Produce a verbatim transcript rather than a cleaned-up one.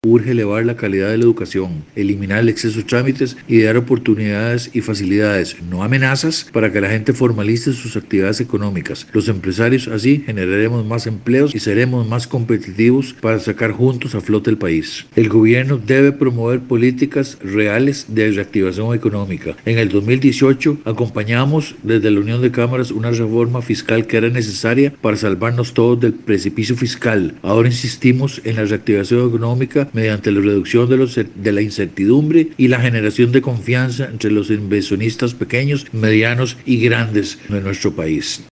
Urge elevar la calidad de la educación, eliminar el exceso de trámites y dar oportunidades y facilidades, no amenazas, para que la gente formalice sus actividades económicas. Los empresarios así generaremos más empleos y seremos más competitivos para sacar juntos a flote el país. El gobierno debe promover políticas reales de reactivación económica. En el dos mil dieciocho acompañamos desde la Unión de Cámaras una reforma fiscal que era necesaria para salvarnos todos del precipicio fiscal. Ahora insistimos en la reactivación económica mediante la reducción de, los, de la incertidumbre y la generación de confianza entre los inversionistas pequeños, medianos y grandes de nuestro país.